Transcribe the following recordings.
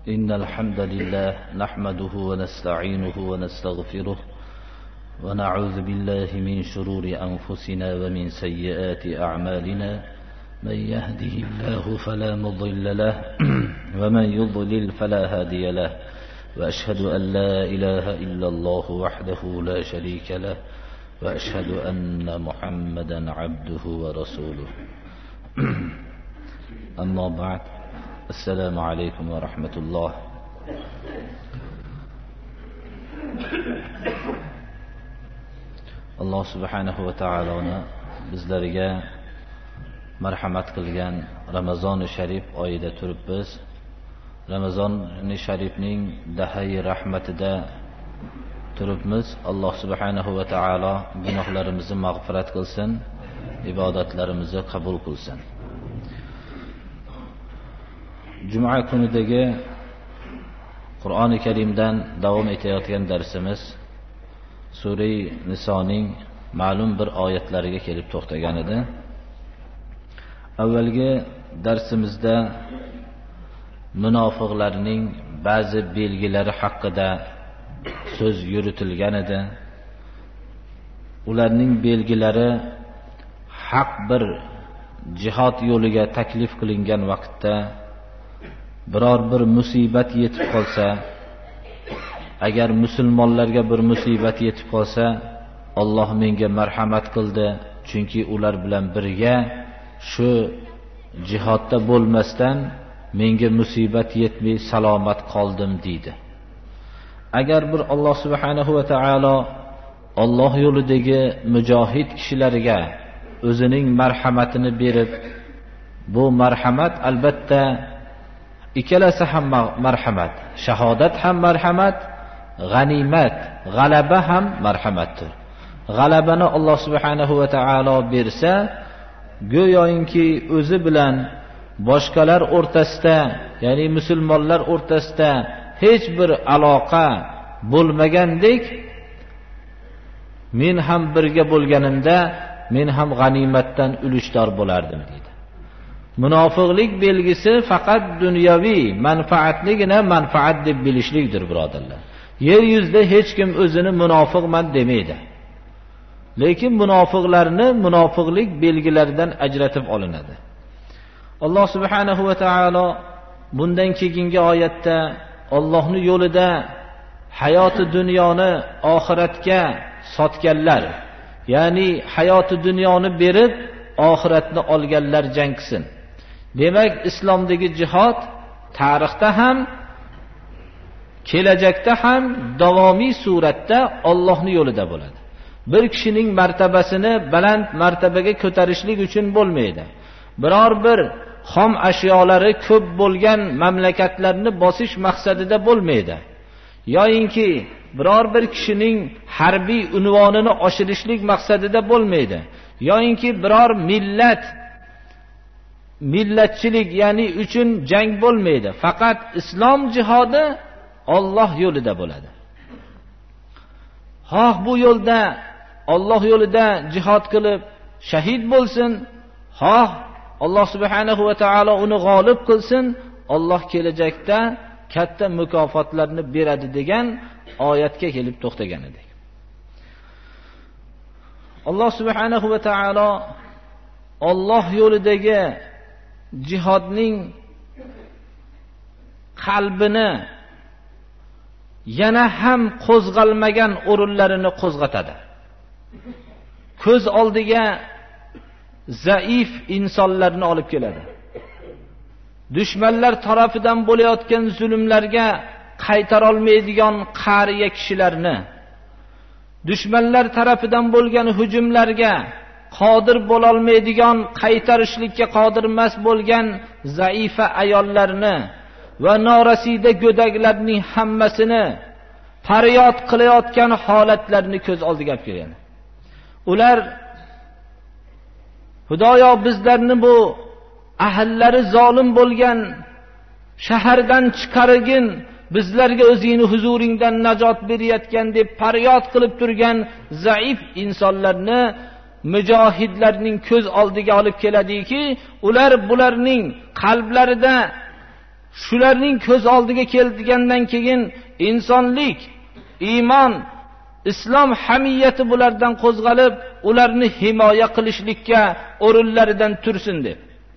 إن الحمد لله نحمده ونستعينه ونستغفره ونعوذ بالله من شرور أنفسنا ومن سيئات أعمالنا من يهده الله فلا مضل له ومن يضلل فلا هادي له وأشهد أن لا إله إلا الله وحده لا شريك له وأشهد أن محمدا عبده ورسوله أما بعد السلام عليكم ورحمة الله. Alloh subhanahu va taoloni bizlarga marhamat qilgan Ramazon sharif oyida turibmiz. Ramazon sharifning dahay rahmatida turibmiz. Alloh subhanahu va taolo gunohlarimizni mag'firat qilsin, ibodatlarimizni qabul qilsin. Juma kunidagi Qur'oni Karimdan davom etayotgan darsimiz Sura Nisoning ma'lum bir oyatlariga kelib to'xtagan edi. Avvalgi darsimizda munofiqlarning ba'zi belgilari haqida so'z yuritilgan edi. Ularning belgilari haq bir jihad yo'liga taklif qilingan vaqtda biror bir musibat yetib qolsa, agar musulmonlarga bir musibat yetib qolsa, Alloh menga marhamat qildi, chunki ular bilan birga shu jihodda bo'lmasdan menga musibat yetmay salomat qoldim deydi. Agar bir Alloh subhanahu va taolo Alloh yo'lidagi mujohid kishilarga o'zining marhamatini berib, bu marhamat albatta ikkalasi ham marhamat, shahodat ham marhamat, g'animat, g'alaba ham marhamatdir. G'alabani Alloh subhanahu va taolo bersa, go'yoki o'zi bilan boshqalar o'rtasida, ya'ni musulmonlar o'rtasida hech bir aloqa bo'lmagandek, men ham birga bo'lganimda men ham g'animatdan ulushdor bo'lardim deydi. Munofiqlik belgisi faqat dunyoviy manfaatligina manfaat deb bilishlikdir, birodarlar. Yer yuzida hech kim o'zini munofiqman demaydi. Lekin munofiqlarni munofiqlik belgilaridan ajratib olinadi. Alloh subhanahu va taolo bundan keyingi oyatda Allohning yo'lida hayoti dunyoni oxiratga sotganlar, ya'ni hayoti dunyoni berib oxiratni olganlar jang qilsin. Demak, islomdagi jihad tarixda ham, kelajakda ham davomiy suratda Allohning yo'lida bo'ladi. Bir kishining martabasini baland martabaga ko'tarishlik uchun bo'lmaydi. Biror bir xom ashyolari ko'p bo'lgan mamlakatlarni bosish maqsadida bo'lmaydi. Yo'inki biror bir kishining harbiy unvonini oshirishlik maqsadida bo'lmaydi. Yo'inki biror millatchilik, ya'ni uchun jang bo'lmaydi. Faqat islom jihodi Alloh yo'lida bo'ladi. Xoh bu yo'lda Alloh yo'lida jihad qilib shahid bo'lsin, xoh Alloh subhanahu va taolo uni g'olib qilsin, Alloh kelajakda katta mukofotlarni beradi degan oyatga kelib to'xtagan edik. Alloh subhanahu va taolo Alloh yo'lidagi jihodning qalbini yana ham qo'zg'almagan o'rinlarini qo'zg'atadi. Ko'z oldiga zaif insonlarni olib keladi. Dushmanlar tarafidan bo'layotgan zulmlarga qaytara olmaydigan qariya kishilarni, dushmanlar tarafidan bo'lgan hujumlarga qodir bo'la olmaydigan, qaytarishlikka qodir emas bo'lgan zaifa ayollarni va norasida go'daklarning hammasini faryod qilayotgan holatlarni ko'z oldiga olib kelgan. Ular Xudoyo bizlarni bu ahllari zolim bo'lgan shahardan chiqargin, bizlarga o'zingni huzuringdan najot berayotgan deb faryod qilib turgan zaif insonlarni mujohidlarning ko'z oldiga olib keladiki, ular bularning qalblarida shularning ko'z oldiga kelgandan keyin insonlik, iymon, islom hamiyati bulardan qo'zg'alib, ularni himoya qilishlikka o'rinlaridan tursin deb.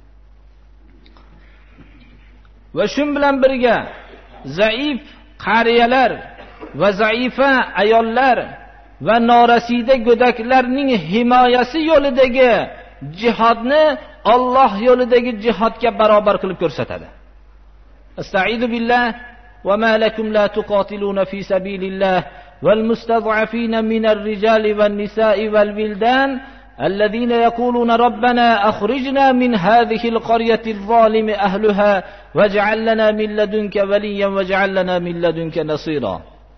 Va shu bilan birga zaif qariyalar va zaifa ayollar va norasida go'daklarning himoyasi yo'lidagi jihodni Alloh yo'lidagi jihodga barobar qilib ko'rsatadi. Astaizu billah va ma lakum la tuqatiluna fi sabilillah wal mustad'afina minar rijali wan nisa'i wal wildan alladhina yaquluna rabbana akhrijna min hadhihi al-qaryati adh-dhalimi ahliha waj'al lana min ladunka waliyyan waj'al lana min ladunka nasira.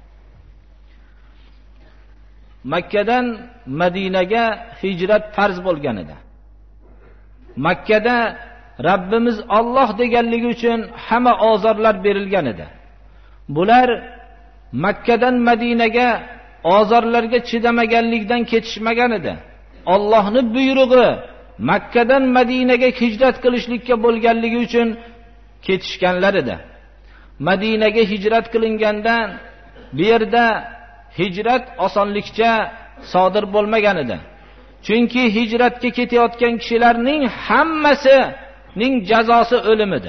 Makkadan Madinaga hijrat farz bo'lgan edi. Makkada Rabbimiz Alloh deganligi uchun hamma ozorlar berilgan edi. Bular Makkadan Madinaga ozorlarga chidamaganlikdan ketishmagan edi. Allohning buyrug'i Makkadan Madinaga hijrat qilishlikka bo'lganligi uchun ketishganlar edi. Madinaga hijrat qilingandan bu yerda hijrat osonlikcha sodir bo'lmagan edi. Chunki hijratga ketayotgan kishilarning hammasining jazosi o'lim edi.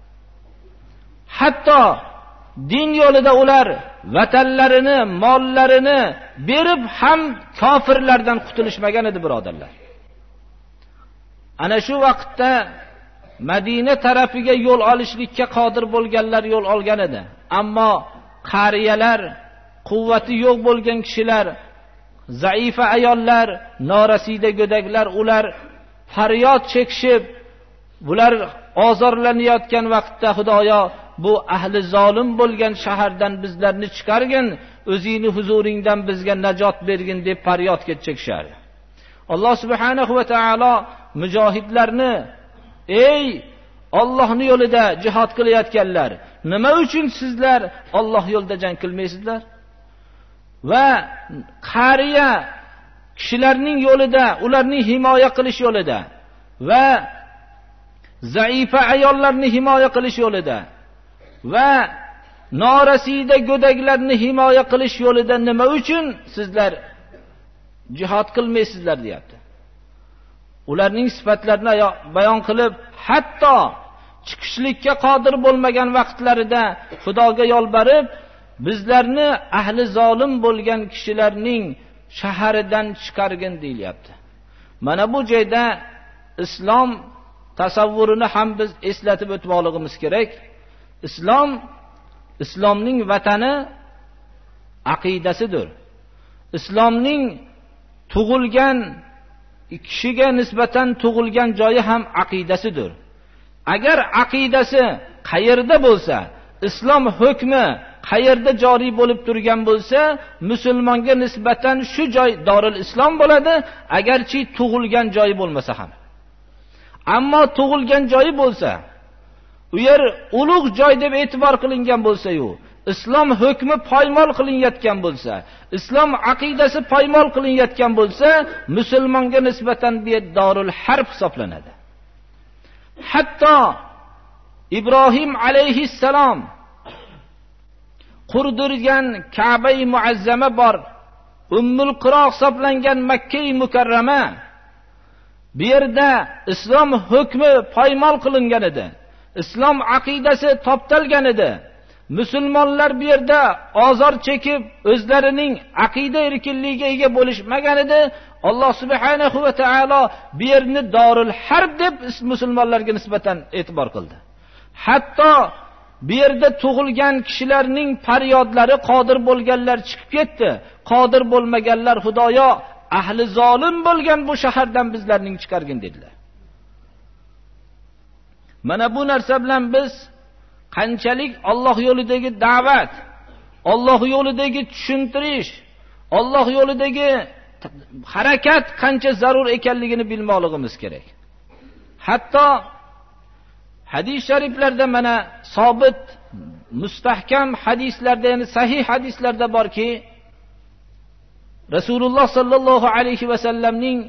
Hatto din yo'lida ular vatanlarini, mollarini berib ham kofirlardan qutulishmagan edi, birodarlar. Ana shu vaqtda Madina tarafiga yo'l olishlikka qodir bo'lganlar yo'l olgan edi. Ammo qariyalar, quvvati yo'q bo'lgan kishilar, zaifa ayollar, norasida go'daklar, ular faryod chekishib, bular ozorlanayotgan vaqtda Xudoyo bu ahli zolim bo'lgan shahardan bizlarni chiqargin, o'zingni huzuringdan bizga najot bergin deb faryodga chekishardi. Alloh subhanahu va taolo mujohidlarni, ey Allohning yo'lida jihad qilayotganlar, nima uchun sizlar Alloh yo'lida jang qilmaysizlar? Va qariya kishilarning yo'lida, ularni himoya qilish yo'lida va zaifa ayollarni himoya qilish yo'lida va norasida go'daklarni himoya qilish yo'lida nima uchun sizlar jihad qilmaysizlar deyapti. Ularning sifatlarini bayon qilib, hatto chiqishlikka qodir bo'lmagan vaqtlarida Xudoga yolborib, bizlarni ahli zolim bo'lgan kishilarning shaharidan chiqargin deyilyapti. Mana bu joyda islom tasavvurini ham biz eslatib o'tmoqligimiz kerak. Islomning vatani aqidasidir. Islomning tug'ilgan kishiga nisbatan tug'ilgan joyi ham aqidasidir. Agar aqidasi qayerda bo'lsa, islom hukmi qayerda joriy bo'lib turgan bo'lsa, musulmonga nisbatan shu joy Dorul Islom bo'ladi, agarchi tug'ilgan joyi bo'lmasa ham. Ammo tug'ilgan joyi bo'lsa, u yer ulug' joy deb e'tibor qilingan bo'lsa-yu, islom hukmi poymol qilinayotgan bo'lsa, islom aqidasi poymol qilinayotgan bo'lsa, musulmonga nisbatan bu Dorul Harb hisoblanadi. Hatto Ibrohim alayhissalom qurdirgan Ka'ba-i Muazzama bor, Ummul Qura hisoblangan Makka-i Mukarrama, bu yerda islom hukmi poymol qilingan edi. Islom aqidasi toptalgan edi. Musulmonlar bu yerda ozor chekib, o'zlarining aqida erkinligiga ega bo'lishmagan edi. Alloh subhanahu va taolo bu yerni Dorul Harb deb musulmonlarga nisbatan e'tibor qildi. Hatto bu yerda tug'ilgan kishilarning faryodlari qodir bo'lganlar chiqib ketdi. Qodir bo'lmaganlar Xudoyo ahli zolim bo'lgan bu shahardan bizlarning chiqargin dedilar. Mana bu narsa bilan biz qanchalik Alloh yo'lidagi da'vat, Alloh yo'lidagi tushuntirish, Alloh yo'lidagi harakat qancha zarur ekanligini bilmoqligimiz kerak. Hatto hadis shariflarda mana sobit, mustahkam hadislarda, ya'ni sahih hadislarda borki, Rasululloh sallallohu alayhi va sallamning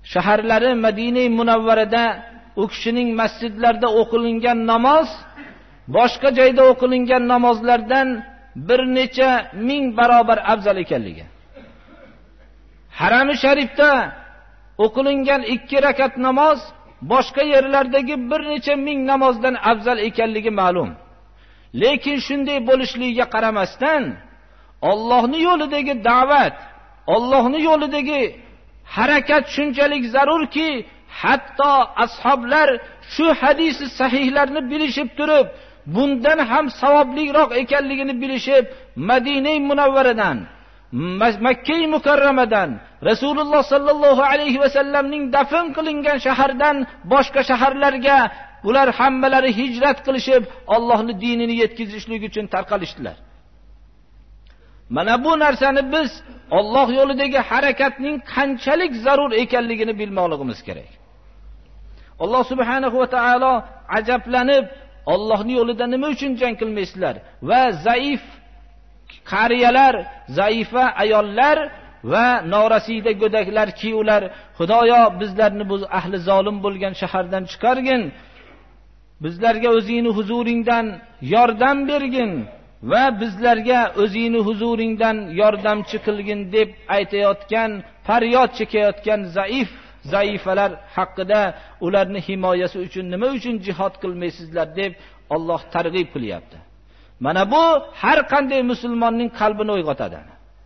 shaharlari Madina-i Munavvarada u kishining masjidlarida o'qilingan namoz boshqa joyda o'qilingan namozlardan bir necha ming barobar afzal ekanligi. Harami sharifda o'qilingan 2 rakat namoz boshqa yerlardagi bir necha ming namozdan afzal ekanligi ma'lum. Lekin shunday bo'lishligiga qaramasdan Allohning yo'lidagi da'vat, Allohning yo'lidagi harakat shunchalik zarurki, hatto ashoblar shu hadisi sahihlarni bilishib turib, bundan ham savobliroq ekanligini bilishib, Madina-i Munawvaradan, Makka-i Mukarramadan, Rasululloh sallallohu alayhi va sallamning dafn qilingan shahardan boshqa shaharlarga ular hammalari hijrat qilishib, Allohning dinini yetkazishlik uchun tarqalishdilar. Mana bu narsani biz Alloh yo'lidagi harakatning qanchalik zarur ekanligini bilmoqligimiz kerak. Alloh subhanahu va taolo ajablanib, Allohning yo'lida nima uchun jang qilmaysizlar? Va zaif qariyalar, zaifa ayollar va norasida go'daklarki ular, Xudoyo bizlarni bu ahli zolim bo'lgan shahardan chiqargin, bizlarga o'zingni huzuringdan yordam bergin va bizlarga o'zingni huzuringdan yordamchi qilgin deb aytayotgan, faryod chekayotgan zaifalar haqida ularni himoyasi uchun nima uchun jihad qilmaysizlar deb Alloh targ'ib qilyapti. Mana bu har qanday musulmonning qalbini uyg'otadi.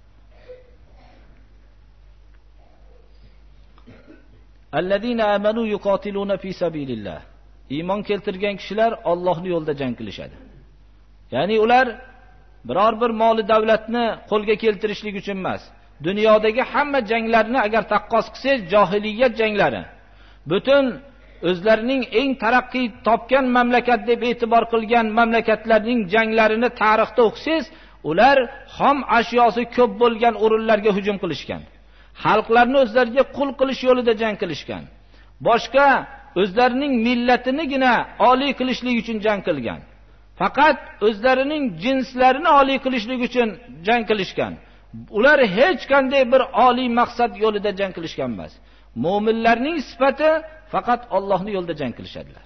Allazina amanu yuqatiluna fi sabilillah. Iymon keltirgan kishilar Allohning yo'lida jang qilishadi. Ya'ni ular biror bir moli davlatni qo'lga keltirishlik uchun emas. Dunyodagi hamma janglarni agar taqqos qilsangiz, jahiliyat janglari, butun o'zlarining eng taraqqiy topgan mamlakat deb e'tibor qilgan mamlakatlarning janglarini tarixda o'qisangiz, ular xom ashyosi ko'p bo'lgan o'rinlarga hujum qilishgan. Xalqlarni o'zlariga qul qilish yo'lida jang qilishgan. Boshqa o'zlarining millatinigina oliy qilishlik uchun jang qilgan. Faqat o'zlarining jinslarini oliy qilishlik uchun jang qilishgan. Ular hech qanday bir oliy maqsad yo'lida jang qilishgan emas. Mo'minlarning sifati faqat Allohning yo'lida jang qilishadilar.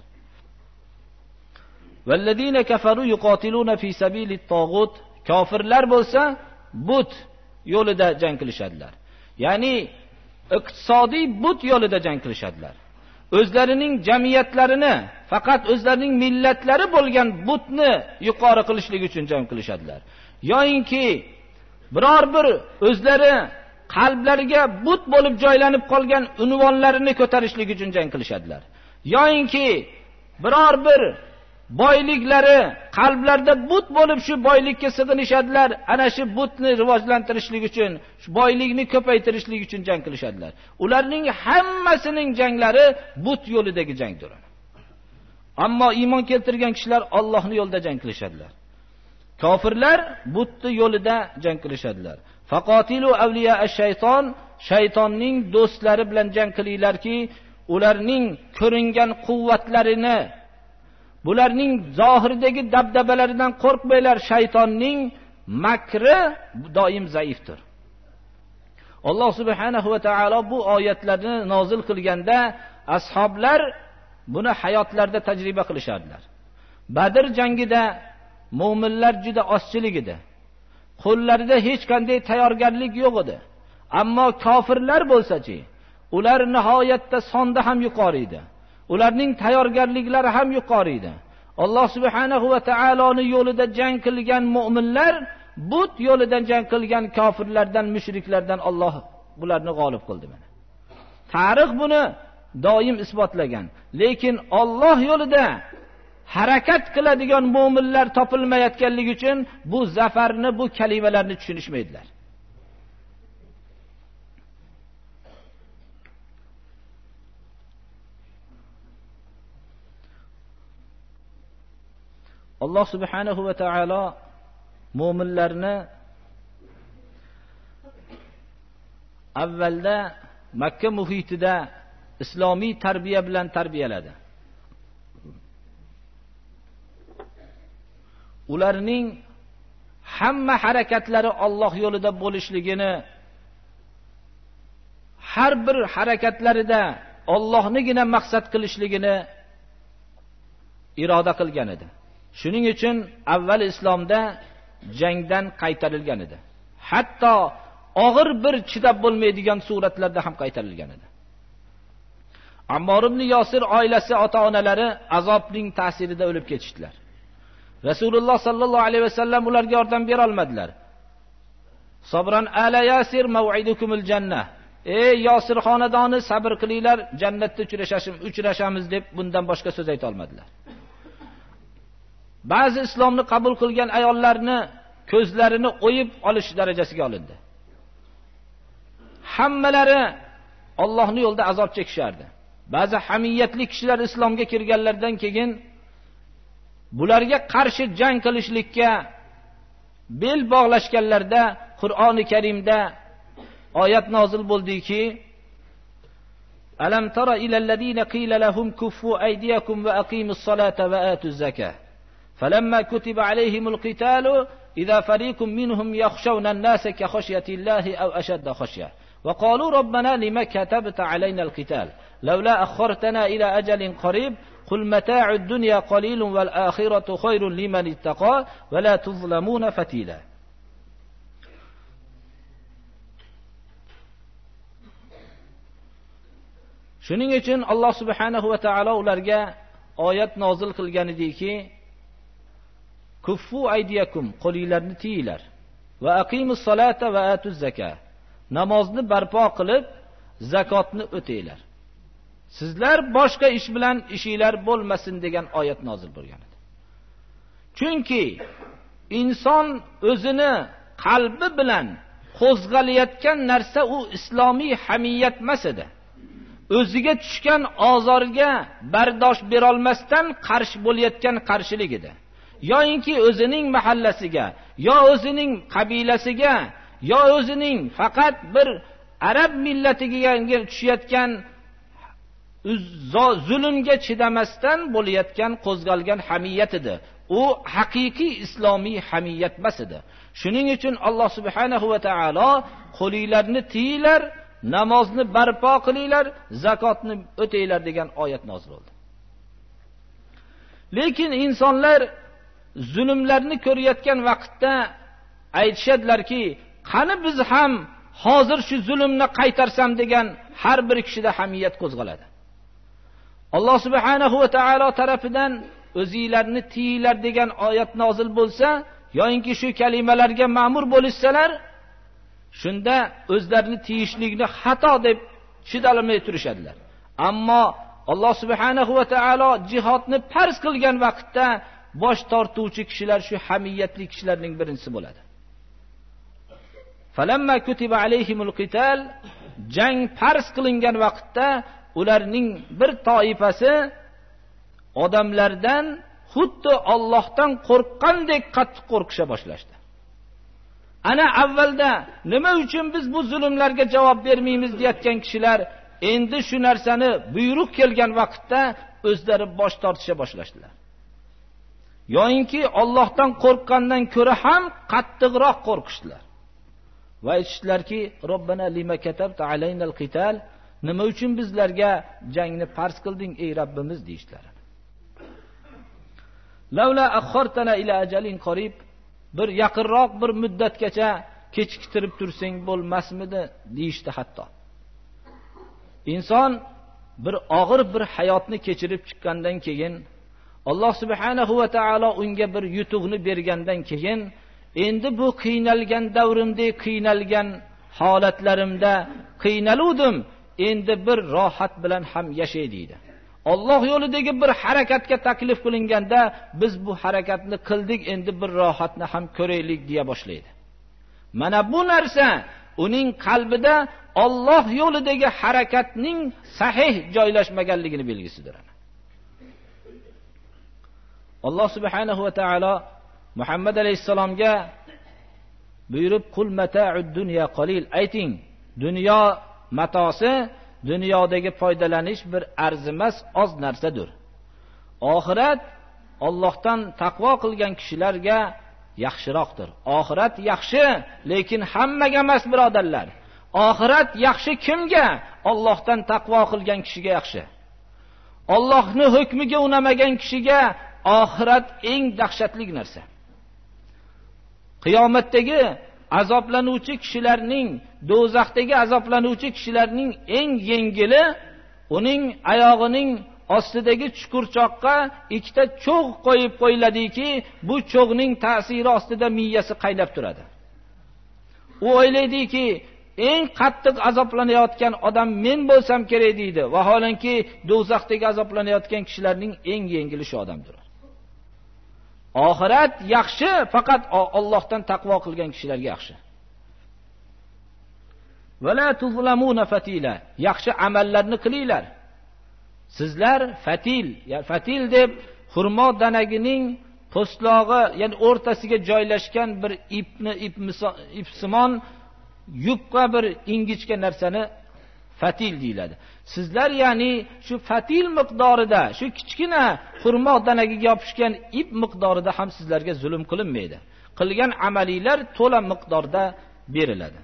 Vallazina kafaru yuqatiluna fi sabilit tagut. Kofirlar bo'lsa but yo'lida jang qilishadilar. Ya'ni iqtisodiy but yo'lida jang qilishadilar. O'zlarining jamiyatlarini, faqat o'zlarining millatlari bo'lgan butni yuqori qilishlik uchun jang qilishadilar. Yo'inki biror bir o'zlari qalblariga but bo'lib joylanib qolgan unvonlarini ko'tarishlik uchun jang qilishadilar. Yo'inki biror bir boyliklari qalblarida but bo'lib shu boylikka sig'inishadilar, ana shu butni rivojlantirishlik uchun, shu boylikni ko'paytirishlik uchun jang qilishadilar. Ularning hammasining janglari but yo'lidagi jangdir. Ammo iymon keltirgan kishilar Allohning yo'lida jang qilishadilar. Kofirlar butni yo'lida jang qilishadilar. Faqatilu awliya ash-shayton, shaytonning do'stlari bilan jang qilinglarki, ularning ko'ringan quvvatlarini, bularning zohirdagi dabdabalaridan qo'rqmanglar. Shaytonning makri doim zaifdir. Alloh subhanahu va taolo bu oyatlarni nozil qilganda ashoblar buni hayotlarida tajriba qilishardilar. Badr jangida mu'minlar juda ozchilik edi. Qo'llarida hech qanday tayyorgarlik yo'q edi. Ammo kofirlar bo'lsa-chi, ular nihoyatda sonda ham yuqori edi. Ularning tayyorgarliklari ham yuqori edi. Alloh subhanahu va taoloning yo'lida jang qilgan mu'minlar but yo'lidan jang qilgan kofirlardan, mushriklardan Alloh bularni g'olib qildi mana. Tarix buni doim isbotlagan. Lekin Alloh yo'lida harakat qiladigan mu'minlar topilmayotganligi uchun bu zafarni, bu kalimalarni tushunishmaydilar. Alloh subhanahu va taolo mu'minlarni avvalda Makka muhitida islomiy tarbiya bilan tarbiyaladi. Ularning hamma harakatlari Alloh yo'lida bo'lishligini, har bir harakatlarida Allohnigina maqsad qilishligini iroda qilgan edi. Shuning uchun avval islomda jangdan qaytarilgan edi. Hatto og'ir bir chidab bo'lmaydigan suratlarda ham qaytarilgan edi. Ammor ibn Yosir oilasi, ota-onalari azobning ta'sirida o'lib ketishdilar. Rasululloh sallallohu alayhi vasallam ularga yordam bera olmadilar. Sabran ala Yasir mav'idukumul jannah. Ey Yosir xonadoni, sabr qilinglar, jannatda uchrashamiz deb bundan boshqa so'z ayta olmadilar. Ba'zi islomni qabul qilgan ayollarni ko'zlarini o'yib olish darajasiga olindi. Hammalari Allohning yo'lida azob chekishardi. Ba'zi hamiyatli kishilar islomga kirganlardan keyin bularga qarshi jang qilishlikka bel bog'lashganlarda Qur'oni Karimda oyat nozil bo'ldiki: Alam tara ilal ladina qila lahum kuffu aydiyakum va aqimus salata va atuz zakah falamma kutiba alayhimul qitalu idza fariqun minhum yakhshawna an-nasa ka khashyatillahi aw ashadda khashya wa qalu rabbana lima katabta alayna al-qital lawla akhartana ila ajalin qarib qul mata'ud dunya qalilun wal akhiratu khayrun liman ittaqa wa la tuzlamuna fatila. Shuning uchun Alloh subhanahu va taolo ularga oyat nozil qilgan ediki: Kuffu aydiyakum, qo'linglarni tiyinglar, va aqimus salata va atuz zakah, namozni barpo qilib zakotni o'taylar. Sizlar boshqa ish bilan ishinglar bo'lmasin degan oyat nozil bo'lgan edi. Chunki inson o'zini qalbi bilan qo'zg'alayotgan narsa u islomiy hamiyat emas edi. O'ziga tushgan ozorga bardosh bera olmasdan qarshi bo'layotgan qarshilik edi. Yo'inki o'zining mahallasiga, yo o'zining qabilasiga, yo o'zining faqat bir arab millatiga tushayotgan zulmga chidamasdan bo'layotgan qo'zg'algan hamiyat edi. U haqiqiy islomiy hamiyat emas edi. Shuning uchun Alloh subhanahu va taolo qo'linglarni tiyinglar, namozni barpo qilinglar, zakotni o'taylar degan oyat nozil bo'ldi. Lekin insonlar zulmlarni ko'rayotgan vaqtda aytishadilarki, qani biz ham hozir shu zulmni qaytarsam degan har bir kishida hamiyat qo'zg'aladi. Alloh subhanahu va taolo tarafidan o'zinglarni tiyinglar degan oyat nozil bo'lsa, yo'inki shu kalimalarga ma'mur bo'lishsalar, shunda o'zlarini tiyishlikni xato deb chidolmay turishadilar. Ammo Alloh subhanahu va taolo jihodni farz qilgan vaqtda bosh tortuvchi kishilar shu hamiyatli kishilarning birinchisi bo'ladi. Falamma kutiba alayhimul qital, jang farz qilingan vaqtda ularning bir toifasi odamlardan xuddi Allohdan qo'rqqandek qattiq qo'rqisha boshlashdi. Ana avvalda nima uchun biz bu zulmlarga javob bermaymiz deyotgan kishilar endi shu narsani buyruq kelgan vaqtda o'zlari bosh tortisha boshlashdilar. Yo'inki Allohdan qo'rqqandan ko'ra ham qattiqroq qo'rqishdilar. Va aytishdilarki: Robbana lima katabta alaynal qital, nima uchun bizlarga jangni farz qilding ey Rabbimiz deyishdilar. Lavla akhartana ila ajalin qarib, bir yaqinroq bir muddatgacha kechiktirib tursang bo'lmasmidi deyishdi hatto. Inson bir og'ir bir hayotni kechirib chiqqandan keyin, Alloh subhanahu va taolo unga bir yutuqni bergandan keyin, endi bu qiynalgan davrimda, qiynalgan holatlarimda qiynaluvdim, endi bir rohat bilan ham yashay deydi. Alloh yo'lidagi bir harakatga taklif qilinganda biz bu harakatni qildik, endi bir rohatni ham ko'raylik deya boshlaydi. Mana bu narsa uning qalbida Alloh yo'lidagi harakatning sahih joylashmaganligini belgisidir. Alloh subhanahu va taolo Muhammad alayhisalomga buyurib, qul mata'ud dunya qalil, ayting, dunyo matosi, dunyodagi foydalanish bir arzimas oz narsadir. Oxirat Allohdan taqvo qilgan kishilarga yaxshiroqdir. Oxirat yaxshi, lekin hammaga emas, birodarlar. Oxirat yaxshi kimga? Allohdan taqvo qilgan kishiga yaxshi. Allohning hukmiga unamagan kishiga oxirat eng dahshatli narsa. Qiyomatdagi azoblanuvchi kishilarning, do'zaxdagi azoblanuvchi kishilarning eng yengili uning oyog'ining ostidagi chuqurchoqqa ikkita cho'g' qo'yib qo'yiladiki, bu cho'g'ning ta'siri ostida miyasi qaynab turadi. U o'ylaydiki, eng qattiq azoblanayotgan odam men bo'lsam kerak deydi. Vaholanki do'zaxdagi azoblanayotgan kishilarning eng yengili shu odamdir. Oxirat yaxshi, faqat Allohdan taqvo qilgan kishilarga yaxshi. Wala tuzlamuna fatila. Yaxshi amallarni qilinglar. Sizlar fatil deb xurmo danagining po'stlog'i, ya'ni o'rtasiga joylashgan bir ipsimon yupqa bir ingichka narsani fatil deyiladi. Sizlar ya'ni shu fatil miqdorida, shu kichkina xurmo danagiga yopishgan ip miqdorida ham sizlarga zulm qilinmaydi. Qilgan amalinglar to'la miqdorda beriladi.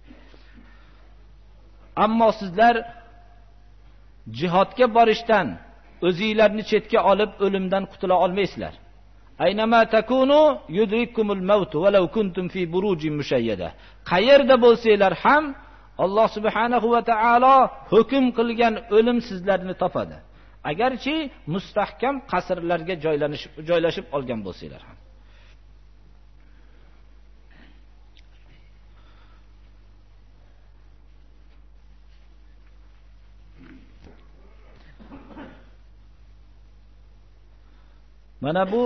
Ammo sizlar jihodga borishdan o'zingizlarni chetga olib o'limdan qutula olmaysizlar. Aynama takunu yudrikumul maut walau kuntum fi burujin mushayyada. Qayerda bo'lsanglar ham Alloh subhanahu va taolo hukm qilgan o'lim sizlarni topadi. Agarchi mustahkam qasrlarga joylashib olgan bo'lsanglar ham. Mana bu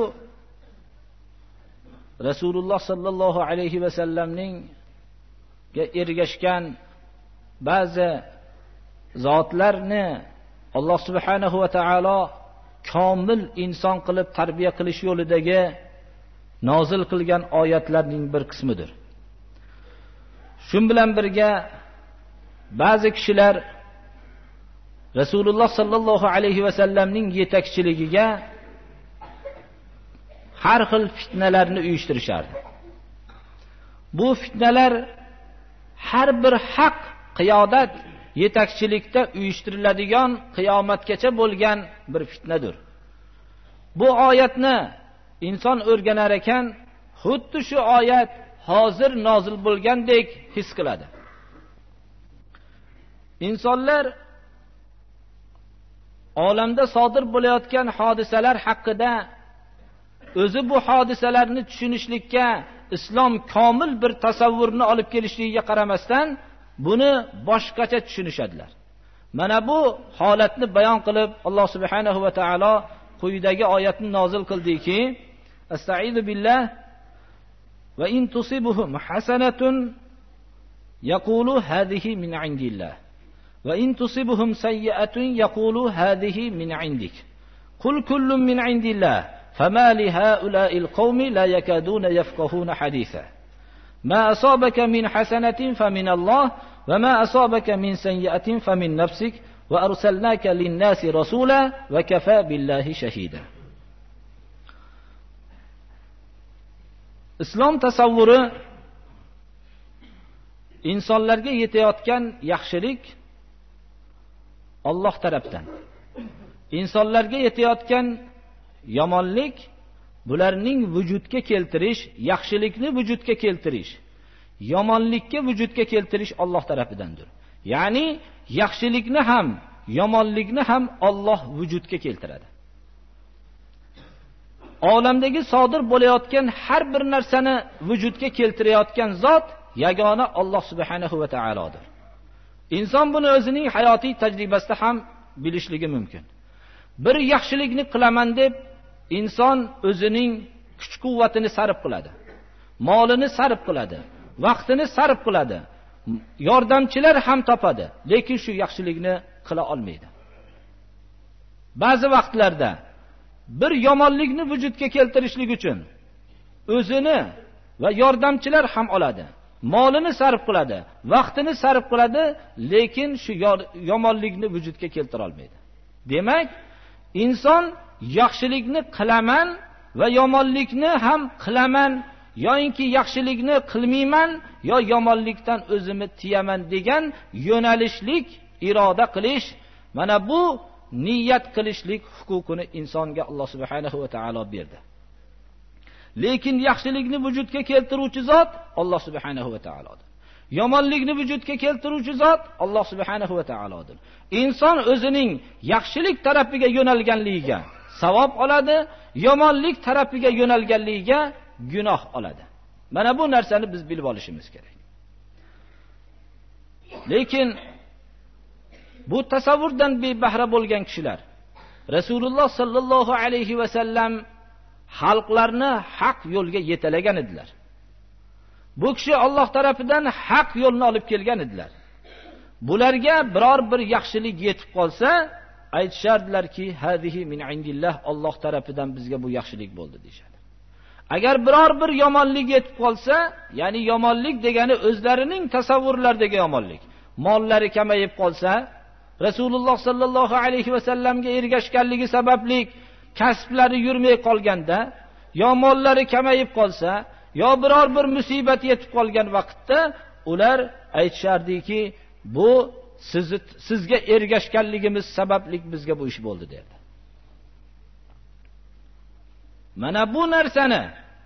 Rasululloh sallallohu alayhi va sallamning ergashgan ba'zi zotlarni Alloh subhanahu va taolo komil inson qilib tarbiya qilish yo'lidagi nozil qilgan oyatlarning bir qismidir. Shun bilan birga ba'zi kishilar Rasululloh sallallohu alayhi va sallamning yetakchiligiga har xil fitnalarni uyushtirishardi. Bu fitnalar har bir haq qiyodat yetakchilikda uyushtiriladigan qiyomatgacha bo'lgan bir fitnadir. Bu oyatni inson o'rganar ekan, xuddi shu oyat hozir nozil bo'lgandek his qiladi. Insonlar olamda sodir bo'layotgan hodisalar haqida o'zi bu hodisalarni tushunishlikka islom komil bir tasavvurni olib kelishligiga qaramasdan buni boshqacha tushunishadilar. Mana bu holatni bayon qilib Alloh subhanahu va taolo quyidagi oyatni nozil qildiki: Astaizu billah va in tusibuhum hasanatun yaqulu hadhihi min indillah va in tusibuhum sayyi'atun yaqulu hadhihi min indik. Qul kullun min indillah فما لهؤلاء القوم لا يكادون يفقهون حديثا ما أصابك من حسنة فمن الله وما أصابك من سيئة فمن نفسك وأرسلناك للناس رسولا وكفى بالله شهيدا. Islom tasavvuri insonlarga yetayotgan yaxshilik Alloh tarafdan, insonlarga yetayotgan yomonlik bularning vujudga keltirish, yaxshilikni vujudga keltirish, yomonlikka vujudga keltirish Alloh tarafidandir. Ya'ni yaxshilikni ham, yomonlikni ham Alloh vujudga keltiradi. Olamdagi sodir bo'layotgan har bir narsani vujudga keltirayotgan zot yagona Alloh subhanahu va taolodir. Inson buni o'zining hayotiy tajribasida ham bilishligi mumkin. Bir yaxshilikni qilaman deb inson o'zining kuch-quvvatini sarf qiladi. Molini sarf qiladi, vaqtini sarf qiladi. Yordamchilar ham topadi, lekin shu yaxshilikni qila olmaydi. Ba'zi vaqtlarda bir yomonlikni vujudga keltirishlik uchun o'zini va yordamchilar ham oladi. Molini sarf qiladi, vaqtini sarf qiladi, lekin shu yomonlikni vujudga keltira olmaydi. Demak, inson yaxshilikni qilaman va yomonlikni ham qilaman, yoinki yaxshilikni qilmayman yo yomonlikdan o'zimni tiyaman degan yo'nalishlik iroda qilish, mana bu niyat qilishlik huquqini insonga Alloh subhanahu va taolo berdi. Lekin yaxshilikni vujudga keltiruvchi zot Alloh subhanahu va taolodir. Yomonlikni vujudga keltiruvchi zot Alloh subhanahu va taolodir. Inson o'zining yaxshilik tarafiga yo'nalganligiga savob oladi, yomonlik tarafiga yo'nalganligiga gunoh oladi. Mana bu narsani biz bilib olishimiz kerak. Lekin bu tasavvurdan bebahra bo'lgan kishilar Rasululloh sallallohu alayhi va sallam xalqlarni haq yo'lga yetalagan edilar. Bu kishi Alloh tarafidan haq yo'lni olib kelgan edilar. Bularga biror bir yaxshilik yetib qolsa, aytishardilarki, "Hadihi min indillah", Alloh tarafidan bizga bu yaxshilik bo'ldi deyshadi. Agar biror bir yomonlik yetib qolsa, ya'ni yomonlik degani o'zlarining tasavvurlaridagi yomonlik, mollari kamayib qolsa, Rasululloh sallallohu alayhi va sallamga ergashganligi sababli kasblari yurmay qolganda, yo mollari kamayib qolsa, yo biror bir musibat yetib qolgan vaqtda ular aytishardiki, bu sizga ergashganligimiz sababli bizga bu ish bo'ldi derdi. Mana bu narsani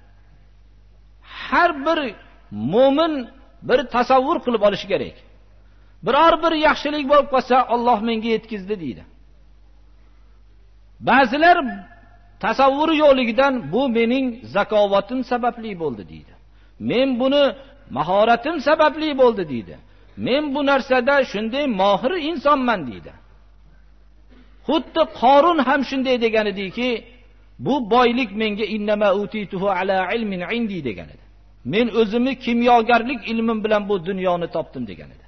har bir mu'min bir tasavvur qilib olishi kerak. Biror bir yaxshilik bo'lib qolsa, Alloh menga yetkizdi deydi. Ba'zilar tasavvuri yo'qligidan bu mening zakovatim sababli bo'ldi deydi. Men buni mahoratim sababli bo'ldi deydi. Men bu narsada shunday mohir insonman deydi. Xuddi Qorun ham shunday degan ediki, bu boylik menga innama utituhu ala ilmin indi degan edi. Men o'zimni kimyogarlik ilmim bilan bu dunyoni topdim degan edi.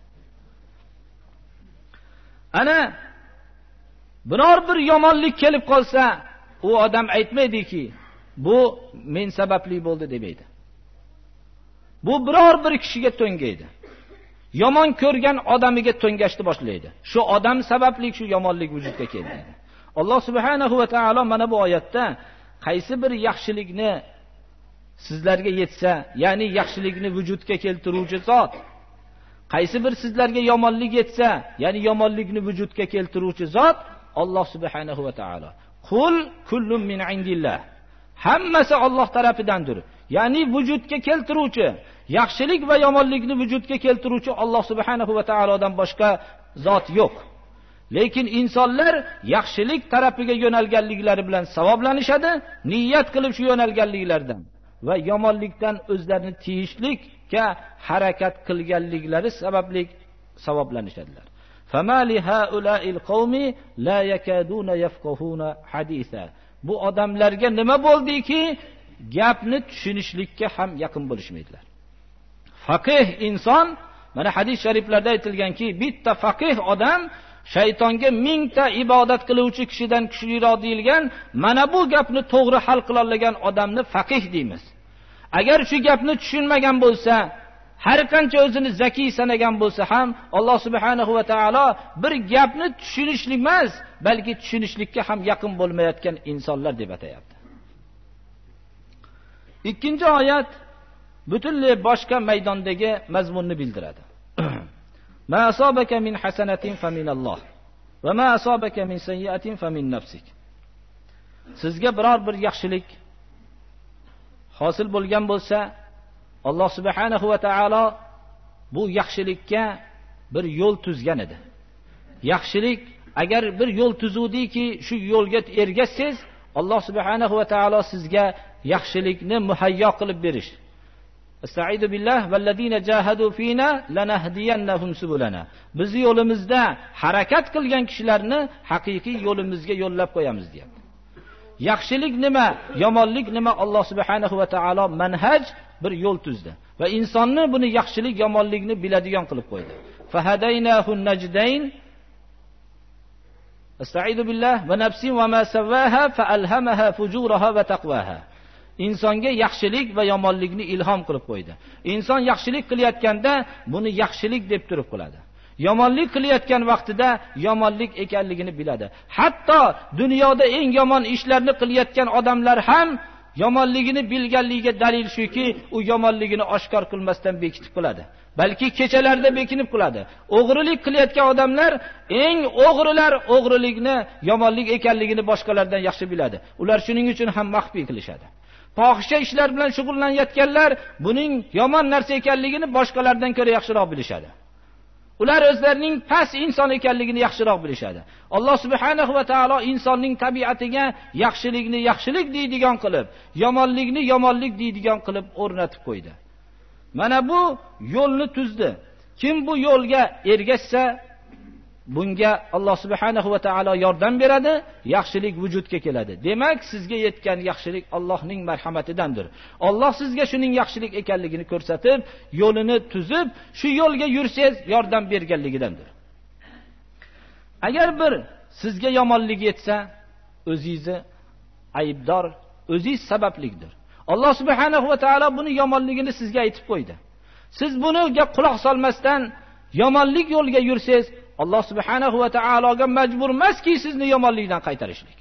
Ana biror bir yomonlik kelib qolsa, u odam aytmaydiki, bu men sababli bo'ldi demaydi. Bu biror bir kishiga to'ngaydi. Yomon ko'rgan odamiga to'ngashni boshlaydi. Shu odam sababli shu yomonlik vujudga keldi. Alloh subhanahu va taolo mana bu oyatda qaysi bir yaxshilikni sizlarga yetsa, ya'ni yaxshilikni vujudga keltiruvchi zot, qaysi bir sizlarga yomonlik yetsa, ya'ni yomonlikni vujudga keltiruvchi zot Alloh subhanahu va taolo. Qul kullun min indillah. Hammasi Alloh tarafidandir. Ya'ni vujudga keltiruvchi, yaxshilik va yomonlikni vujudga keltiruvchi Alloh subhanahu va taolodan boshqa zot yo'q. Lekin insonlar yaxshilik tarafiga yo'nalganliklari bilan savoblanishadi, niyat qilib shu yo'nalganliklaridan va yomonlikdan o'zlarini tiyishlikka harakat qilganliklari sababli savoblanishadilar. Famali haula'il qawmi la yakaduna yafqahuna haditha. Bu odamlarga nima bo'ldiki, gapni tushunishlikka ham yaqin bo'lishmaydilar. Faqih inson, mana hadis shariflarda aytilganki, bitta faqih odam shaytonga 1000 ta ibodat qiluvchi kishidan kuchliroq deyilgan, mana bu gapni to'g'ri hal qila olgan odamni faqih deymiz. Agar shu gapni tushunmagan bo'lsa, har qancha o'zini zakiy sanagan bo'lsa ham, Alloh subhanahu va taolo bir gapni tushunishlik emas, balki tushunishlikka ham yaqin bo'lmayotgan insonlar deb atayapti. Ikkinchi oyat butunlay boshqa maydondagi mazmunni bildiradi. Ma asabaka min hasanatin faminalloh va ma asabaka min sayyi'atin famin nafsik. Sizga biror bir yaxshilik hosil bo'lgan bo'lsa, Alloh subhanahu va taolo bu yaxshilikka bir yo'l tuzgan edi. Yaxshilik agar bir yo'l tuzudiki, shu yo'lga ergashsangiz, Alloh subhanahu va taolo sizga yaxshilikni muhayyo qilib berish. Estaizu billah vallazina jahadu fina lanahdiyannahum subulana. Biz yo'limizda harakat qilgan kishilarni haqiqiy yo'limizga yo'llab qo'yamiz deyapti. Yaxshilik nima, yomonlik nima, Alloh subhanahu va taolo manhaj bir yo'l tuzdi va insonni buni yaxshilik yomonlikni biladigan qilib qo'ydi. Fahadaynahun najdayn. Estaizu billah va nafsin va ma sawaha faalhamaha fujuraha va taqwaha. Insonga yaxshilik va yomonlikni ilhom qilib qo'ydi. Inson yaxshilik qilayotganda buni yaxshilik deb turib qiladi. Yomonlik qilayotgan vaqtida yomonlik ekanligini biladi. Hatto dunyoda eng yomon ishlarni qilayotgan odamlar ham yomonligini bilganligiga dalil shuki, u yomonligini oshkor qilmasdan bekitib qiladi. Balki kechalarda bekinib qiladi. O'g'rilik qilayotgan odamlar, eng o'g'rilar o'g'rilikni, yomonlik ekanligini boshqalardan yaxshi biladi. Ular shuning uchun ham maxfiy qilishadi. Fohisha ishlar bilan shug'ullanayotganlar buning yomon narsa ekanligini boshqalardan ko'ra yaxshiroq bilishadi. Ular o'zlarining past inson ekanligini yaxshiroq bilishadi. Alloh subhanahu va taolo insonning tabiatiga yaxshilikni yaxshilik deydigan qilib, yomonlikni yomonlik deydigan qilib o'rnatib qo'ydi. Mana bu yo'lni tuzdi. Kim bu yo'lga ergashsa, bunga Alloh subhanahu va taolo yordam beradi, yaxshilik vujudga keladi. Demak, sizga yetgan yaxshilik Allohning marhamatidandir. Alloh sizga shuning yaxshilik ekanligini ko'rsatib, yo'lini tuzib, shu yo'lga yursangiz yordam berganligidandir. Agar bir sizga yomonlik yetsa, o'zingizni aybdor, o'zingiz sabablikdir. Alloh subhanahu va taolo buni yomonligini sizga aytib qo'ydi. Siz buniga quloq solmasdan yomonlik yo'liga yursangiz, Alloh subhanahu va taologa majbur emaski sizni yomonlikdan qaytarishlik.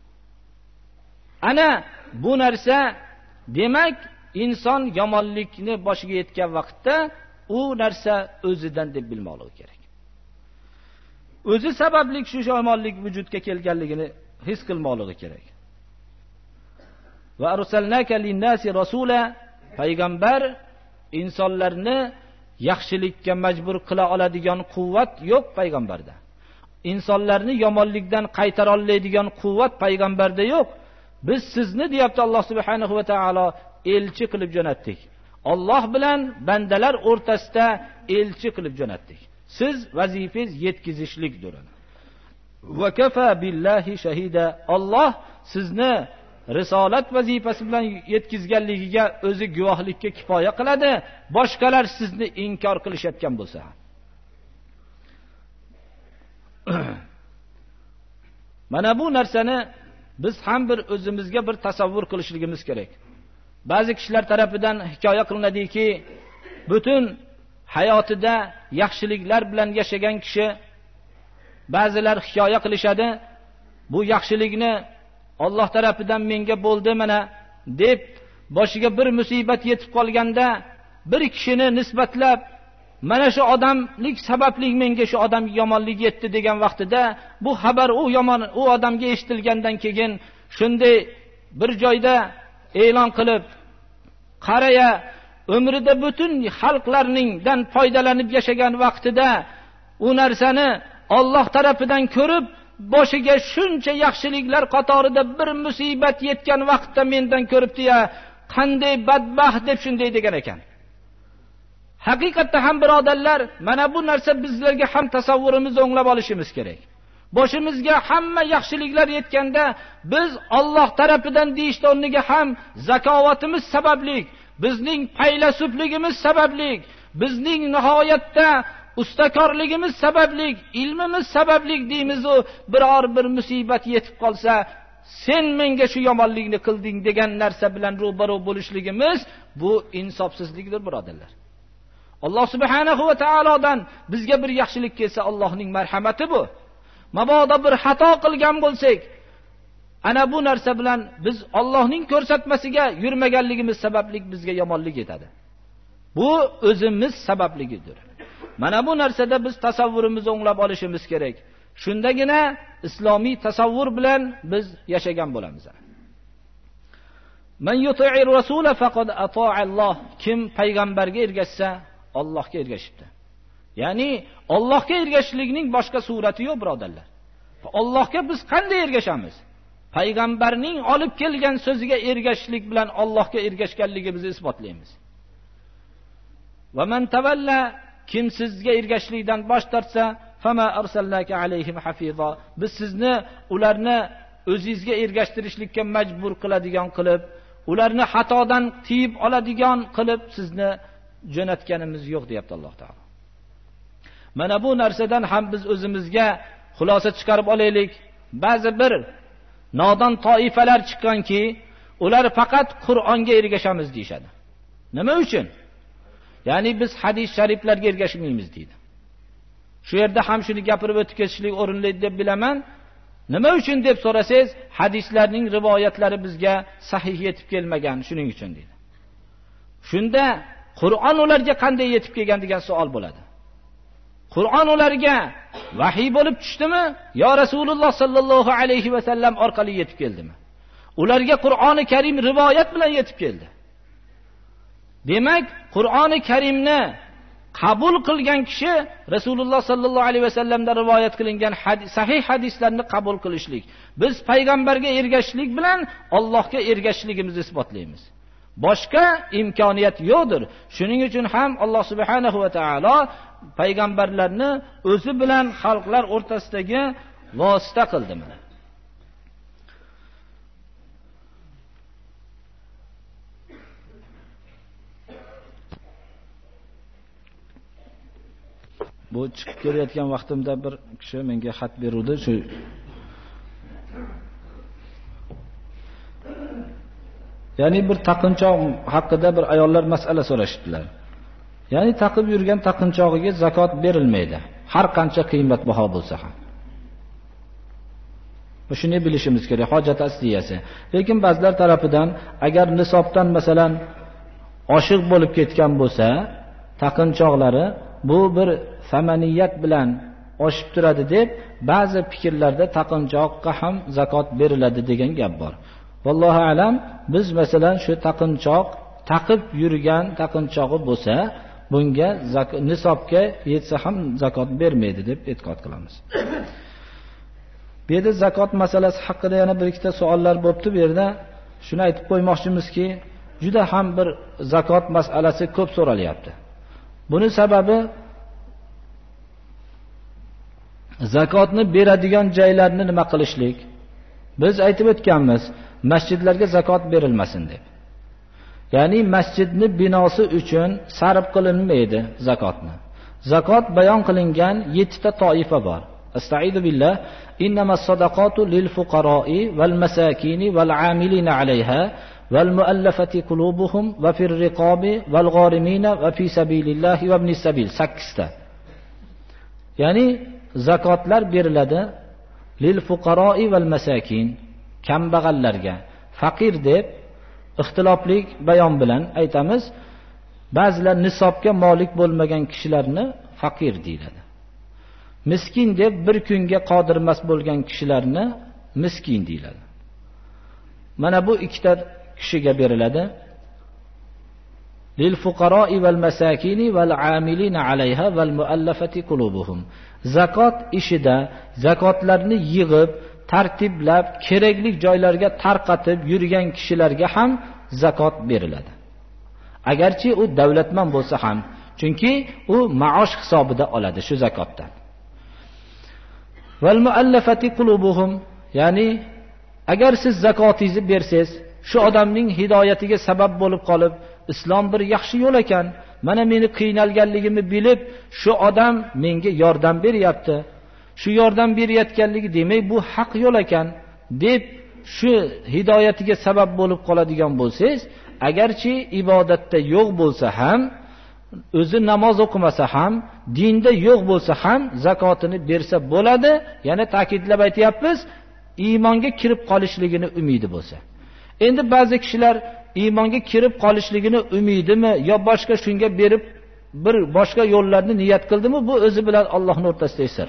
Ana bu narsa, demak, inson yomonlikni boshiga yetgan vaqtda u narsa o'zidan deb bilmoqligi kerak. O'zi sabablik shu yomonlik vujudga kelganligini his qilmoqligi kerak. Va arsalnaka lin-nasi rasula, payg'ambar insonlarni yaxshilikka majbur qila oladigan quvvat yo'q payg'ambarda. Insonlarni yomonlikdan qaytara oladigan quvvat payg'ambarda yo'q. Biz sizni deyapti Alloh subhanahu va taolo elchi qilib jo'natdik. Alloh bilan bandalar o'rtasida elchi qilib jo'natdik. Siz vazifangiz yetkazishlikdir. Va kafa billahi shahida. Alloh sizni risolat vazifasi bilan yetkazganligiga o'zi guvohlikka kifoya qiladi. Boshqalar sizni inkor qilishayotgan bo'lsa. Mana bu narsani biz ham bir o'zimizga bir tasavvur qilishligimiz kerak. Ba'zi kishilar tarafidan hikoya qilinadiki, butun hayotida yaxshiliklar bilan yashagan kishi, ba'zilar hikoya qilishadi, bu yaxshilikni Alloh tarafidan menga bo'ldi mana deb boshiga bir musibat yetib qolganda bir kishini nisbatlab mana shu odamlik sababli menga shu odam yomonlik yetdi degan vaqtida bu xabar u odamga eshitilgandan keyin shunday bir joyda e'lon qilib, qaraya, umrida butun xalqlarningdan foydalanib yashagan vaqtida u narsani Alloh tarafidan ko'rib, boshiga shuncha yaxshiliklar qatorida bir musibat yetgan vaqtda mendan ko'ribdi-ya, qanday badbaxt deb shunday degan ekan. Haqiqatda ham birodarlar, mana bu narsa bizlarga ham tasavvurimizni o'nglab olishimiz kerak. Boshimizga hamma yaxshiliklar yetganda biz Alloh tarafidan deyishda o'rniga ham zakovatimiz sababli, bizning faylasufligimiz sababli, bizning nihoyatda ustakorligimiz sababli, ilmimiz sababli deymiz-u, biror bir musibat yetib qolsa, sen menga shu yomonlikni qilding degan narsa bilan ro'baro bo'lishligimiz bu insofsizlikdir birodarlar. Alloh subhanahu va taolodan bizga bir yaxshilik kelsa, Allohning marhamati bu. Mabodo bir xato qilgan bo'lsak, ana bu narsa bilan biz Allohning ko'rsatmasiga yurmaganligimiz sababli bizga yomonlik yetadi. Bu o'zimiz sababligidir. Mana bu narsada biz tasavvurimizni o'nglab olishimiz kerak. Shundagina islomiy tasavvur bilan biz yashagan bo'lamiz. Man yuti'ir rasula faqad ata'a Alloh. Kim payg'ambarga ergashsa, Allohga ergashibdi. Ya'ni Allohga ergashishlikning boshqa surati yo'q birodarlar. Allohga biz qanday ergashamiz? Payg'ambarning olib kelgan so'ziga ergashishlik bilan Allohga ergashganligimizni isbotlaymiz. Va man tawalla, kim sizga ergashishlikdan bosh tortsa, fama arsalnaka alayhim hafiza. Biz sizni ularni o'zingizga ergashtirishlikka majbur qiladigan qilib, ularni xatodan tiyib oladigan qilib sizni jo'natganimiz yo'q, deyapti Alloh taolo. Mana bu narsadan ham biz o'zimizga xulosa chiqarib olaylik. Ba'zi bir nodon toifalar chiqqanki, ular faqat Qur'onga ergashamiz deyshadi. Nima uchun? Ya'ni biz hadis shariflarga ergashmaymiz deydi. Shu yerda ham shuni gapirib o'tib ketishlik o'rinli deb bilaman. Nima uchun deb so'rasangiz, hadislarning rivoyatlari bizga sahih yetib kelmagan, shuning uchun deydi. Shunda Qur'on ularga qanday yetib kelgan degan savol bo'ladi. Qur'on ularga vahiy bo'lib tushdimi, yo Rasululloh sallallohu alayhi va sallam orqali yetib keldimi? Ularga Qur'oni Karim rivoyat bilan yetib keldi. Demak, Qur'oni Karimni qabul qilgan kishi Rasululloh sallallohu alayhi va sallamdan rivoyat qilingan sahih hadislarni qabul qilishlik. Biz payg'ambarga ergashishlik bilan Allohga ergashishligimizni isbotlaymiz. Boshqa imkoniyat yo'qdir. Shuning uchun ham Alloh subhanahu va taolo payg'ambarlarni o'zi bilan xalqlar o'rtasidagi vosita qildi mana. Bu chiqib kelayotgan vaqtimda bir kishi menga xat beruvdi, shu ya'ni bir taqinchoq haqida bir ayollar masala so'rashibdilar. Ya'ni taqib yurgan taqinchog'iga zakot berilmaydi, har qancha qiymatbaho bo'lsa ham. Shuni bilishimiz kerak, hojat asliyasi. Lekin ba'zilar tarafidan agar nisobdan masalan oshiq bo'lib ketgan bo'lsa, taqinchoqlari bu bir samaniyat bilan oshib turadi deb ba'zi fikrlarda taqinchoqqa ham zakot beriladi degan gap bor. Vallohu alam, biz masalan shu taqinchoq taqib yurgan taqinchog'i bo'lsa, bunga nisobga yetsa ham zakot bermaydi deb e'tiqod qilamiz. Bu yerda zakot masalasi haqida yana bir ikkita savollar bo'pti. Bu yerda shuni aytib qo'ymoqchimizki, juda ham bir zakot masalasi ko'p so'ralyapti. Buning sababi zakotni beradigan joylarni nima qilishlik? Biz aytib o'tganmiz, masjidlarga zakot berilmasin deb. Ya'ni masjidni binosi uchun sarf qilinmaydi zakotni. Zakot bayon qilingan 7 ta toifa bor. Astaizu billah, innamas sadaqatu lil fuqaro'i val masakini val 'amilina 'alayha val muallafati qulubuhum va fir riqabi val gharimina va fi sabilillahi va ibnis sabil. 8 ta. Ya'ni zakotlar beriladi lil fuqaro'i val masakin, kambag'allarga, faqir deb ixtilofli bayon bilan aytamiz. Ba'zilar nisobga molik bo'lmagan kishilarni faqir deyiladi. Miskin deb bir kunga qodir emas bo'lgan kishilarni miskin deyiladi. Mana bu ikkita kishiga beriladi. Lil fuqaro'i val masakini val 'amilina 'alayha val muallafati qulubuhum. Zakot ishida zakotlarni yig'ib, tartiblab, kerakli joylarga tarqatib yurgan kishilarga ham zakot beriladi. Agarchi u davlatman bo'lsa ham, chunki u maosh hisobida oladi shu zakotdan. Val muallafati qulubuhum, ya'ni agar siz zakotingizni bersangiz, shu odamning hidoyatiga sabab bo'lib qolib, islom bir yaxshi yo'l ekan, mana meni qiynalganligimni bilib, shu odam menga yordam beryapti. Shu yordam berayotganligi demak bu haq yo'l ekan deb shu hidoyatiga sabab bo'lib qoladigan bo'lsangiz, agarchi ibodatda yo'q bo'lsa ham, o'zi namoz o'qimasa ham, dinda yo'q bo'lsa ham zakotini bersa bo'ladi. Yana ta'kidlab aytayapmiz, iymonga kirib qolishligini umidi bo'lsa. Endi ba'zi kishilar iymonga kirib qolishligini umidimi yo boshqa shunga berib bir boshqa yo'llarni niyat qildimi, bu o'zi bilan Allohning o'rtasidagi sir.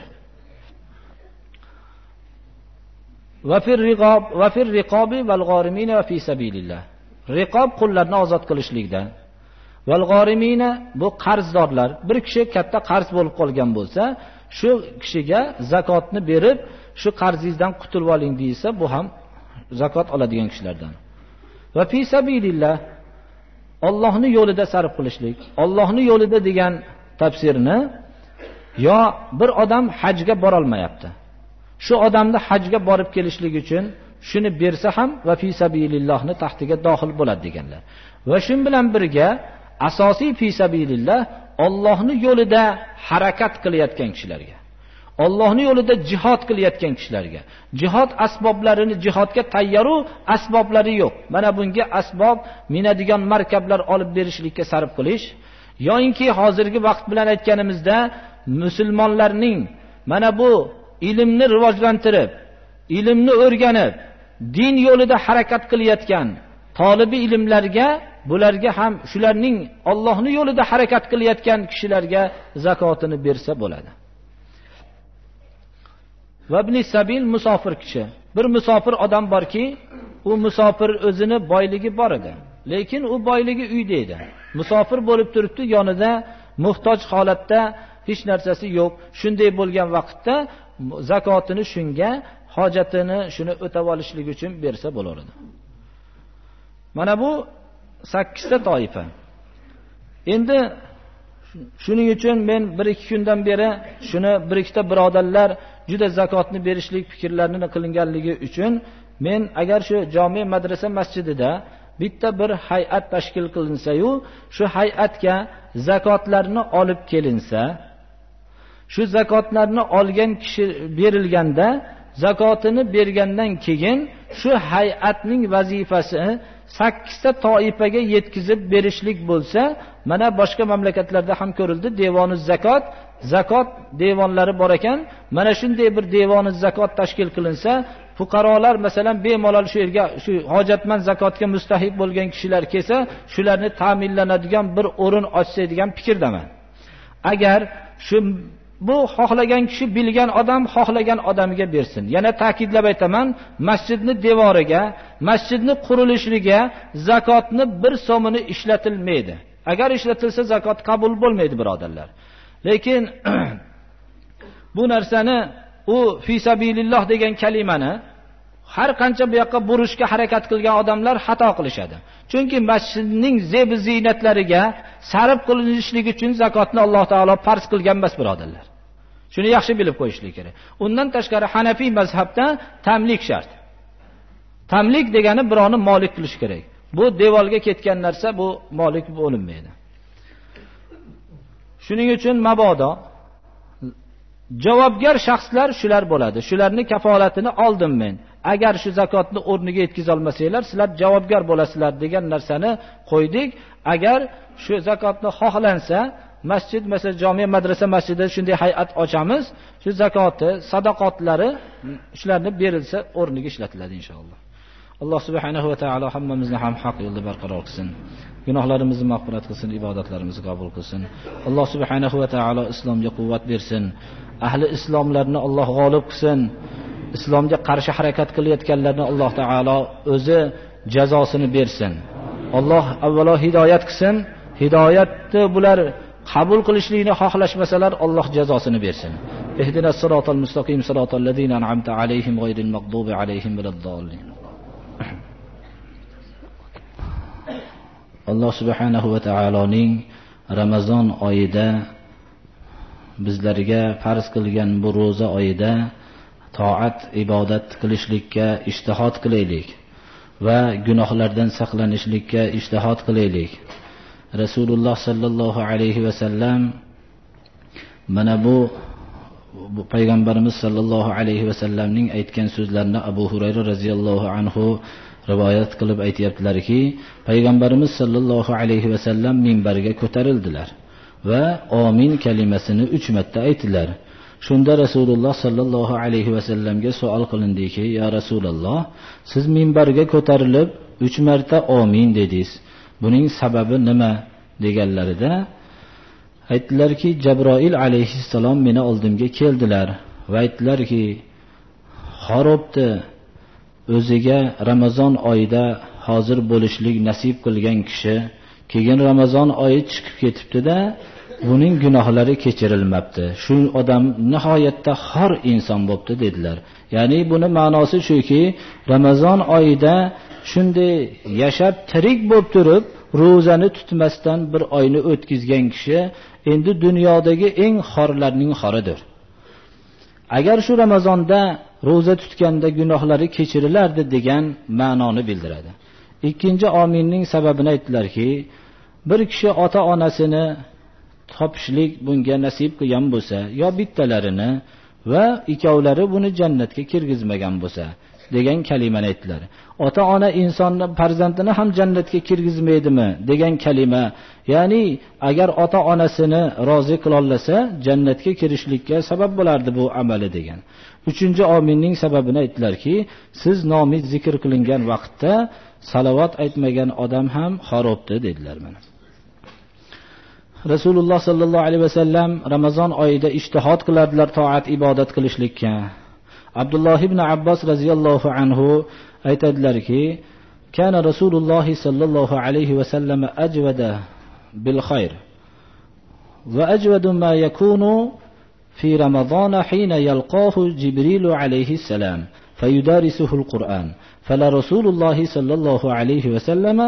Va fir riqobi val g'arimina va fi sabilillah. Riqob qullarni ozod qilishlikda. Val g'arimina bu qarzdorlar. Bir kishi katta qarz bo'lib qolgan bo'lsa, shu kishiga zakotni berib, shu qarzingizdan qutulib oling deysa, bu ham zakot oladigan kishilardan. Va fi sabilillah, Allohning yo'lida sarf qilishlik. Allohning yo'lida degan tafsirni, yo bir odam hajga bora olmayapti. Shu odamni hajga borib kelishlik uchun shuni bersa ham va fi sabilillahni tahtiga daxil bo'ladi deganlar. Va shun bilan birga asosiy fi sabilillah Allohning yo'lida harakat qilayotgan kishilarga, Allohning yo'lida jihad qilayotgan kishilarga, jihad asboblarini, jihodga tayyoru asboblari yo'q. Mana bunga asbob minadigan markablar olib berishlikka sarf qilish, yo'inki hozirgi vaqt bilan aytganimizda musulmonlarning mana bu ilmni rivojlantirib, ilmni o'rganib, din yo'lida harakat qilayotgan tolibi ilmlarga, bularga ham shularning Allohning yo'lida harakat qilayotgan kishilarga zakotini bersa bo'ladi. Va ibn sabil musofir kishi. Bir musofir odam borki, u musofir o'zini boyligi bor edi, lekin u boyligi uyda edi. Musofir bo'lib turibdi, yonida muhtoj holatda hech narsasi yo'q. Shunday bo'lgan vaqtda zakotini shunga, hojatini shuni o'tab olishlik uchun bersa bo'lardi. Mana bu 8 ta toifa. Endi shuning uchun men 1-2 kundan beri shuni 1-2 ta birodarlar juda zakotni berishlik fikrlarini qilinganligi uchun men agar shu jami madrasa masjidida bitta bir hay'at tashkil qilinsa-yu, shu hay'atga zakotlarni olib kelinsa, shu zakotlarni olgan kishi berilganda, zakotini bergandan keyin shu hay'atning vazifasi 8 ta toifaga yetkazib berishlik bo'lsa, mana boshqa mamlakatlarda ham ko'rildi, devoniz zakot, zakot devonlari bor ekan. Mana shunday bir devoniz zakot tashkil qilinsa, fuqarolar masalan bemalol shu yerga shu hojatmand zakotga mustahiq bo'lgan kishilar kelsa, shularni ta'minlanadigan bir o'rin ochsa degan fikrdaman. Agar shu bu xohlagan kishi bilgan odam xohlagan odamga bersin. Yana ta'kidlab aytaman, masjidni devoriga, masjidni qurilishligiga zakotni 1 so'mini ishlatilmaydi. Agar ishlatilsa zakot qabul bo'lmaydi, birodarlar. Lekin bu narsani u fi sabililloh degan kalimani har qancha bu yoqqa burishga harakat qilgan odamlar xato qilishadi. Chunki masjidning zeb ziynatlariga sarf qilinishligi uchun zakotni Alloh taolo farz qilgan emas, birodarlar. Shuni yaxshi bilib qo'yishlik kerak. Undan tashqari Hanafiy mazhabda tamlik shart. Tamlik degani birovni molik qilish kerak. Bu devolga ketgan narsa, bu molik bo'linmaydi. Shuning uchun mabodo javobgar shaxslar shular bo'ladi. Shularni kafolatini oldim men. Agar shu zakotni o'rniga yetkiza olmasanglar, sizlar javobgar bo'lasizlar degan narsani qo'ydik. Agar shu zakotni xohlansa, masjid, masalan, jami madrasa masjidida shunday hay'at ochamiz. Shu zakoti, sadaqatlari shularni berilsa, o'rniga ishlatiladi inshaalloh. Alloh subhanahu va taolo hammamizni ham haq yo'lda barqaror qilsin. Gunohlarimizni mag'firat qilsin, ibodatlarimizni qabul qilsin. Alloh subhanahu va taolo islomga quvvat bersin. Ahli islomlarni Alloh g'olib qilsin. Islomga qarshi harakat qilayotganlarni Alloh taolo o'zi jazosini bersin. Alloh avvalo hidoyat qilsin. Hidoyatni bular qabul qilishlikni xohlashmasalar, Alloh jazosini bersin. Ihdinas siratal mustaqim siratal ladzina an'amta alayhim g'ayril maghdubi alayhim valaddallin. Alloh subhanahu va taoloning Ramazon oyida bizlarga farz qilgan bu roza oyida toat, ibodat qilishlikka ijtihod qilaylik va gunohlardan saqlanishlikka ijtihod qilaylik. Rasululloh sallallohu alayhi va sallam mana bu payg'ambarimiz sallallohu alayhi va sallamning aytgan so'zlarini Abu Hurayra radhiyallohu anhu rivoyat qilib aytibdilarki, payg'ambarimiz sallallohu alayhi va sallam minbarga ko'tarildilar va amin kalimasini 3 marta aytdilar. Shunda Rasululloh sallallohu alayhi va sallamga savol qilindiki, ya Rasululloh, siz minbarga ko'tarilib 3 marta amin dedingiz. Buning sababi nima deganlarida aytdilarki, Jabroil alayhissalom meni oldimga keldilar va aytdilarki, xarobdi, o'ziga Ramazon oyida hozir bo'lishlik nasib qilgan kishi keyin Ramazon oyi chiqib ketibdi-da, buning gunohlari kechirilmabdi. Shu odam nihoyatda xor inson bo'pti dedilar. Ya'ni buni ma'nosi shuki, Ramazon oyida shunday yashab tirik bo'lib turib, ro'zani tutmasdan bir oyni o'tkazgan kishi endi dunyodagi eng xorlarning xoridir. Agar shu Ramazonda ro'za tutganda gunohlari kechirilardi degan ma'noni bildiradi. Ikkinchi ominning sababini aytdilarki, bir kishi ota-onasini topishlik bunga nasib qilgan bo'lsa, yo bittalarini va ikkovlari buni jannatga kirgizmagan bo'lsa, degan kalimani aytdilar. Ota-ona insonni farzandini ham jannatga kirgizmaydimi degan kalima. Ya'ni agar ota-onasini rozi qila olsa, jannatga kirishlikka sabab bo'lardi bu amali degan. 3-omilning sababini aytdilarki, siz nomi zikr qilingan vaqtda salovat aytmagan odam ham xarobdi dedilar mana. Rasululloh sallallohu alayhi vasallam Ramazon oyida ijtihod qilardilar toat ibodat qilishlikka. Abdulloh ibn Abbos radhiyallohu anhu aytadilarki, kana Rasululloh sallallohu alayhi vasallam ajwada bil khayr va ajwadu ma yakunu fi Ramazon hina yalqahu Jibril alayhi salam fayudarisuhu al-Qur'an. Fala Rasululloh sallallohu alayhi vasallam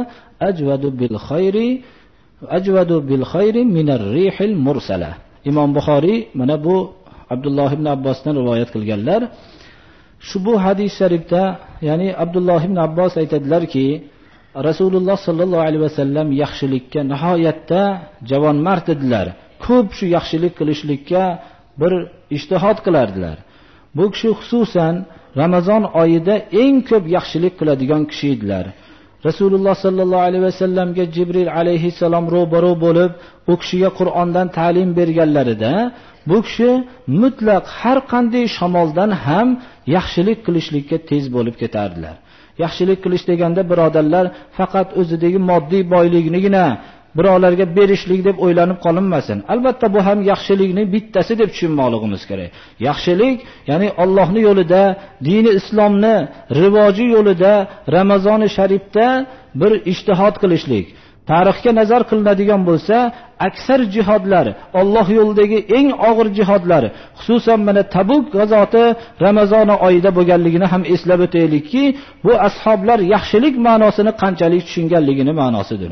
ajwadu bil khayri min ar-rihil mursala. Imom Buxoriy mana bu Abdulloh ibn Abbosdan rivoyat qilganlar. Shu bu hadis sharifda, ya'ni Abdulloh ibn Abbos aytadilarki, Rasululloh sallallohu alayhi vasallam yaxshilikka nihoyatda javonmard edilar. Ko'p shu yaxshilik qilishlikka bir ijtihod qilardilar. Bu kishi xususan Ramazon oyida eng ko'p yaxshilik qiladigan kishi edilar. Rasululloh sallallohu alayhi vasallamga Jibril alayhissalom ro'baro bo'lib, u kishiga Qur'ondan ta'lim berganlarida, bu kishi mutlaq har qanday shamoldan ham yaxshilik qilishlikka tez bo'lib ketardilar. Yaxshilik qilish deganda birodarlar faqat o'zidagi moddiy boyliknigina birovlarga berishlik deb o'ylanib qolinmasin. Albatta bu ham yaxshilikning bittasi deb tushunmoqligimiz kerak. Yaxshilik, ya'ni Allohning yo'lida, dini islomni rivoji yo'lida Ramazoni sharifda bir ijtihod qilishlik. Tarixga nazar qilinadigan bo'lsa, aksar jihodlar, Alloh yo'lidagi eng og'ir jihodlar, xususan mana Tabuk g'azoti Ramazon oyida bo'lganligini ham eslab o'taylikki, bu ashoblar yaxshilik ma'nosini qanchalik tushunganligini ma'nosidir.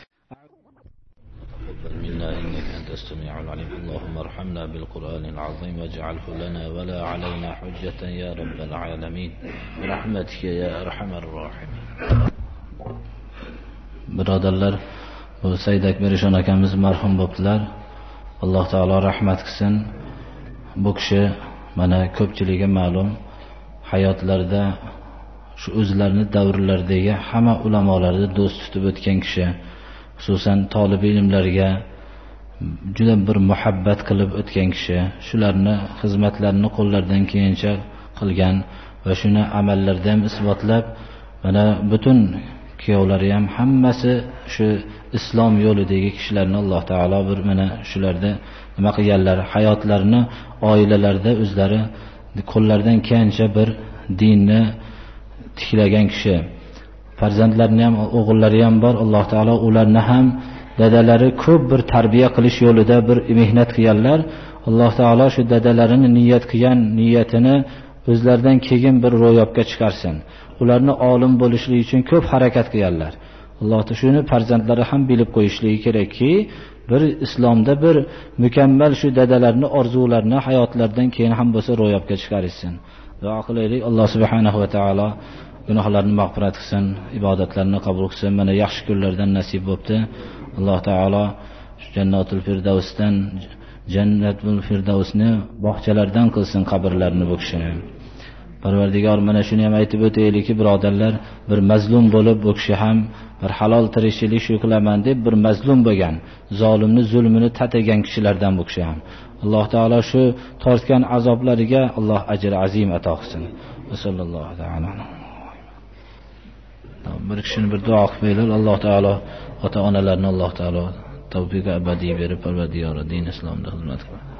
إنك أنت السميع العليم اللهم ارحمنا بالقرآن العظيم واجعله لنا ولا علينا حجة يا رب العالمين برحمتك يا أرحم الراحمين. Birodarlar, bu Said Akbarishon akamiz marhum bo'ldilar. Alloh taolo rahmat qilsin. Bu kishi mana ko'pchiligiga ma'lum hayotlarida shu o'zlarining davrlaridagi hamma ulamolarni do'st tutib o'tgan kishi. Xususan talib ilmlarga juda bir muhabbat qilib o'tgan kishi, shularni xizmatlarini qo'llaridan kelgancha qilgan va shuni amallarda ham isbotlab, mana butun kuyovlari ham hammasi shu islom yo'lidagi kishilarni Alloh taolo bir mana shularda nima qilganlar, hayotlarini oilalarida o'zlari qo'llaridan kelgancha bir dinni tiklagan kishi. Farzandlarini ham, o'g'illari ham bor. Alloh taolo ularni ham dadalari ko'p bir tarbiya qilish yo'lida bir mehnat qilganlar. Alloh taolo shu dadalarini niyat qilgan niyatini o'zlaridan keyin bir ro'yobga chiqarsin. Ularni olim bo'lishlik uchun ko'p harakat qilganlar. Alloh taolo shuni farzandlari ham bilib qo'yishligi kerakki, bir islomda bir mukammal shu dadalarning orzularini hayotlaridan keyin ham bo'lsa ro'yobga chiqarsin. Duo qilaylik, Alloh subhanahu va taolo gunohlarni mag'firat qilsin, ibodatlarni qabul qilsin. Mana yaxshi kunlardan nasib bo'libdi. Alloh taolo jannatul firdavsdan, jannatul firdavsni bog'chalardan qilsin qabrlarini bu kishini. Parvardigor mana shuni ham aytib o'taylikki, birodarlar, bir mazlum bo'lib bu kishi ham bir halol tirikchilik shu qilaman deb bir mazlum bo'lgan, zolimni zulmini tatagan kishilardan bu kishi ham. Alloh taolo shu tortgan azoblariga Alloh ajr azim ato qilsin. Sallallohu alayhi. Bir kishini bir duo qilinglar. Alloh taolo ota-onalarni Alloh taolo tavfiq abadiy berib, parvardigor din islomda xizmat qilsin.